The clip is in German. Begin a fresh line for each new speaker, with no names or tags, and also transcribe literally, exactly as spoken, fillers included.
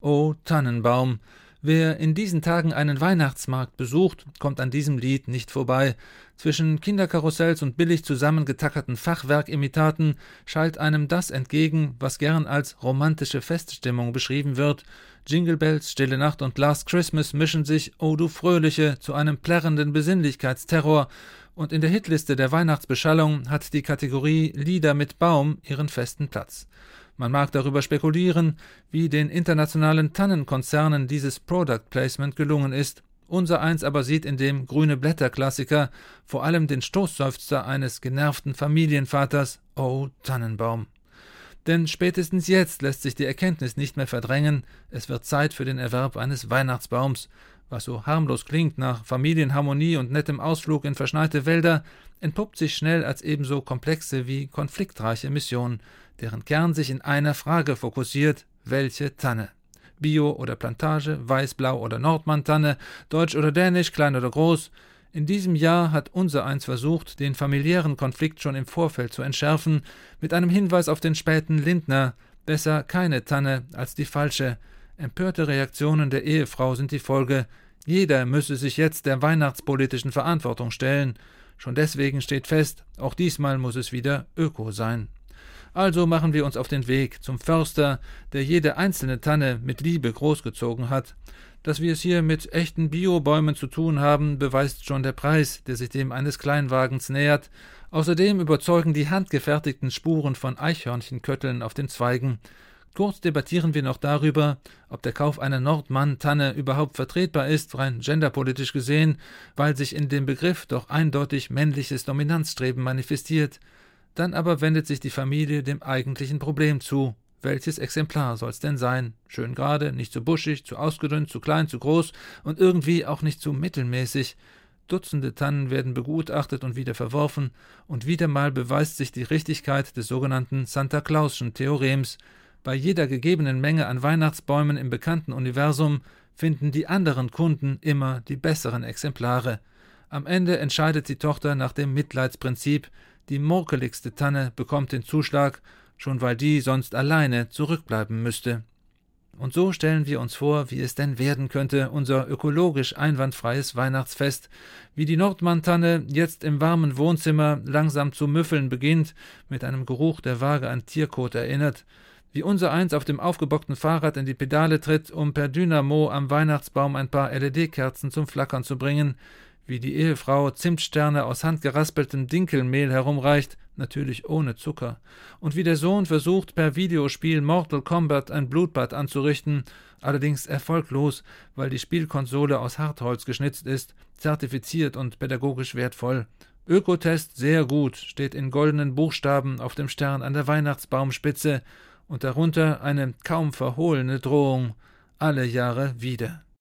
O Tannenbaum. Wer in diesen Tagen einen Weihnachtsmarkt besucht, kommt an diesem Lied nicht vorbei. Zwischen Kinderkarussells und billig zusammengetackerten Fachwerkimitaten schallt einem das entgegen, was gern als romantische Feststimmung beschrieben wird. Jingle Bells, Stille Nacht und Last Christmas mischen sich, oh du Fröhliche, zu einem plärrenden Besinnlichkeitsterror, und in der Hitliste der Weihnachtsbeschallung hat die Kategorie Lieder mit Baum ihren festen Platz. Man mag darüber spekulieren, wie den internationalen Tannenkonzernen dieses Product Placement gelungen ist. Unsereins aber sieht in dem Grüne-Blätter-Klassiker vor allem den Stoßseufzer eines genervten Familienvaters, oh Tannenbaum. Denn spätestens jetzt lässt sich die Erkenntnis nicht mehr verdrängen, es wird Zeit für den Erwerb eines Weihnachtsbaums. Was so harmlos klingt nach Familienharmonie und nettem Ausflug in verschneite Wälder, entpuppt sich schnell als ebenso komplexe wie konfliktreiche Mission, deren Kern sich in einer Frage fokussiert: welche Tanne? Bio oder Plantage, Weiß-Blau oder Nordmann-Tanne, Deutsch oder Dänisch, klein oder groß? In diesem Jahr hat unsereins versucht, den familiären Konflikt schon im Vorfeld zu entschärfen, mit einem Hinweis auf den späten Lindner: besser keine Tanne als die falsche. Empörte Reaktionen der Ehefrau sind die Folge. Jeder müsse sich jetzt der weihnachtspolitischen Verantwortung stellen. Schon deswegen steht fest, auch diesmal muss es wieder Öko sein. Also machen wir uns auf den Weg zum Förster, der jede einzelne Tanne mit Liebe großgezogen hat. Dass wir es hier mit echten Biobäumen zu tun haben, beweist schon der Preis, der sich dem eines Kleinwagens nähert. Außerdem überzeugen die handgefertigten Spuren von Eichhörnchenkötteln auf den Zweigen. Kurz debattieren wir noch darüber, ob der Kauf einer Nordmann-Tanne überhaupt vertretbar ist, rein genderpolitisch gesehen, weil sich in dem Begriff doch eindeutig männliches Dominanzstreben manifestiert. Dann aber wendet sich die Familie dem eigentlichen Problem zu. Welches Exemplar soll's denn sein? Schön gerade, nicht zu buschig, zu ausgedünnt, zu klein, zu groß und irgendwie auch nicht zu mittelmäßig. Dutzende Tannen werden begutachtet und wieder verworfen, und wieder mal beweist sich die Richtigkeit des sogenannten Santa Clauschen Theorems. Bei jeder gegebenen Menge an Weihnachtsbäumen im bekannten Universum finden die anderen Kunden immer die besseren Exemplare. Am Ende entscheidet die Tochter nach dem Mitleidsprinzip: die murkeligste Tanne bekommt den Zuschlag, schon weil die sonst alleine zurückbleiben müsste. Und so stellen wir uns vor, wie es denn werden könnte, unser ökologisch einwandfreies Weihnachtsfest, wie die Nordmann-Tanne jetzt im warmen Wohnzimmer langsam zu müffeln beginnt, mit einem Geruch, der vage an Tierkot erinnert, wie unsereins auf dem aufgebockten Fahrrad in die Pedale tritt, um per Dynamo am Weihnachtsbaum ein paar L E D-Kerzen zum Flackern zu bringen, wie die Ehefrau Zimtsterne aus handgeraspeltem Dinkelmehl herumreicht, natürlich ohne Zucker, und wie der Sohn versucht, per Videospiel Mortal Kombat ein Blutbad anzurichten, allerdings erfolglos, weil die Spielkonsole aus Hartholz geschnitzt ist, zertifiziert und pädagogisch wertvoll. Ökotest sehr gut, steht in goldenen Buchstaben auf dem Stern an der Weihnachtsbaumspitze, und darunter eine kaum verhohlene Drohung: alle Jahre wieder.